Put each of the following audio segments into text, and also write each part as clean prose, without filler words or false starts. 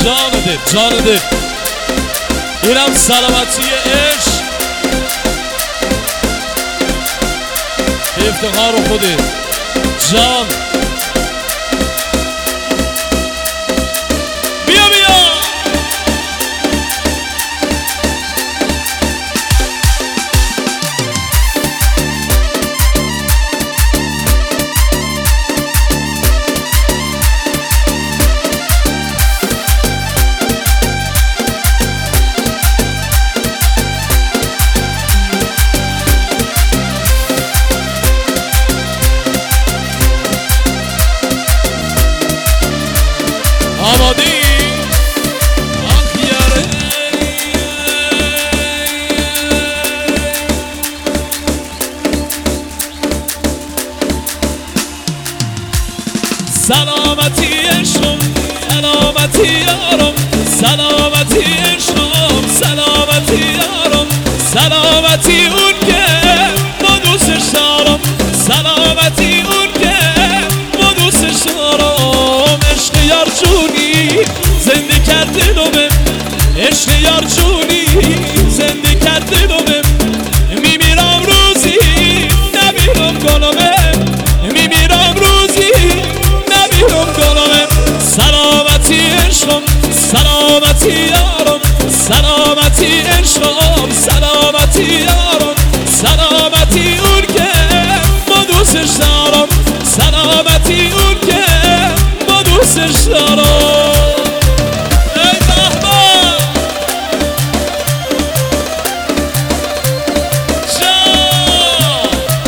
جان دل اینم سلامتی عشق افتخار خودت جان بیا بیا آماده ای؟ آخ یاره سلامتی عشقم سلامتی یارم سلامتی عشقم سلامتی یارم سلامتی اون که ما دوستش دارم سلامتی اون که ما دوستش دارم عشق یار جونی زنده کرد دلمه عشق یار جونی زنده کرد دلمه میمیرم روزی نبیرم گلمه میمیرم روزی نبیرم گلمه سلامتی عشقم سلامتی یارم سلامتی عشقم سلامتی یارم سلامتی اون که ما دوستش دارم سلامتی اون که ما دوستش دارم ای بهبه جان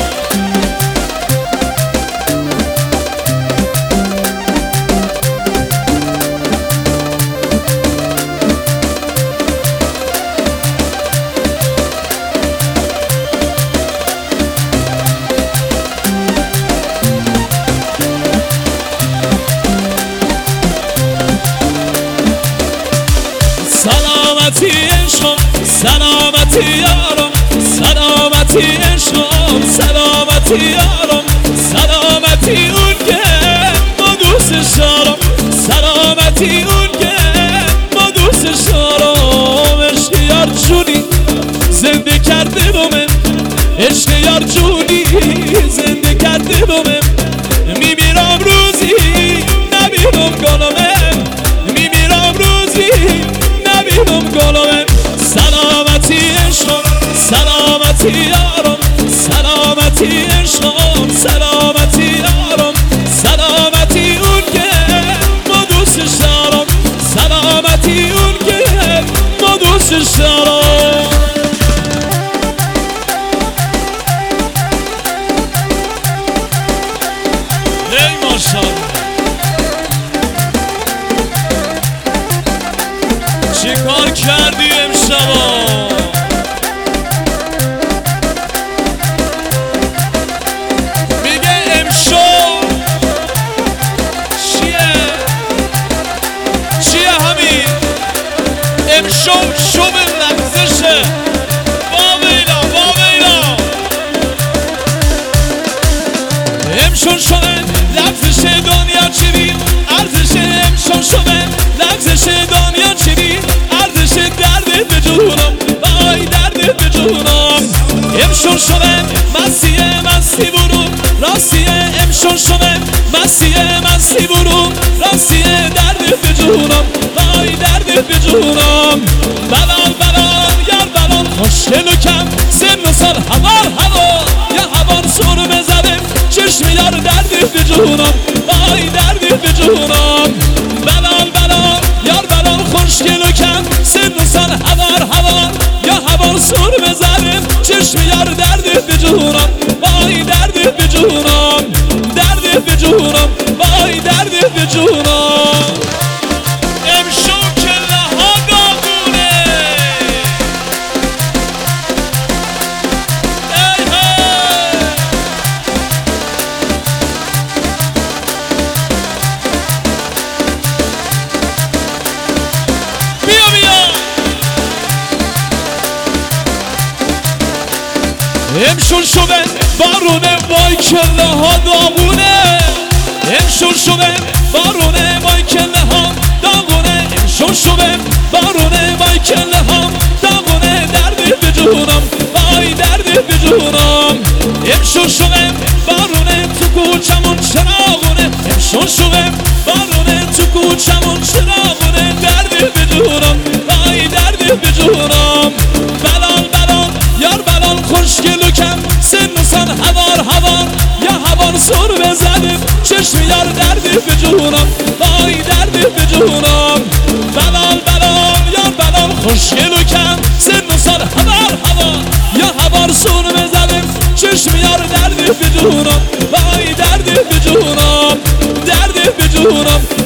سلامتی عشقم سلامتی یارم سلامتی عشقم سلامتی یارم سلامتی اون که ما دوستش دارم سلامتی اون که ما دوستش دارم عشق یار جونی زنده کرد دلمه عشق یار جونی زنده کرد دلمه میمیرم روزی نبیرم گلمه میمیرم روزی نبیرم گلمه سلامتی عشقم سلامتی یارم سلامتی عشقم سلامتی یارم سلامتی اون که ما دوستش دارم سلامتی اون که ما دوستش دارم ای ماشاءالله چی کار کردی امشبا میگه امشب چیه همین امشب شب لغزشه واویلا واویلا امشب شب لغزشه دنیا چی بیم ارزشه امشب شب لغزشه دنیا چی بیم ارزش درد به جونم وای درد به جونم امشون شده مستی برون راستیه امشون شده مستی برون راستیه درد به جونم وای درد به جونم بلال یار بلال خوشگل و کم سن و سال هوار یا هوار سر بزدم چشم یار درد به جونم وای درد به جونم بلال یار بلال خوشگل و کم سن و سال هوار یا هوار سر بزدم چشم یار درد به جونم وای درد به جونم درد به جونم وای درد به جونم امشو کله ها داغونه ای هی بیا بیا امشون شده بارونه وای کله ها داغونه امشون شده بارونه وای کله ها داغونه امشون شوم بارونه وای کله هم داغونه دردی به جونم وای دردی به جونم امشون شوم بارونه تو کوچمون چراغونه امشون شوم بارونه تو کوچمون چراغونه دردی به جونم وای دردی به جونم بلال بلال یار بلال خوشگلو کم سن و سن هوار یا هوار سر بزنیم چشم یار دردی به جونم وای دردی به جونم بلال بلال یار بلال خوشگلو کم سن و سن هوار یا هوار سر بزنیم چشم یار دردی به جونم وای دردی به جونم دردی به جونم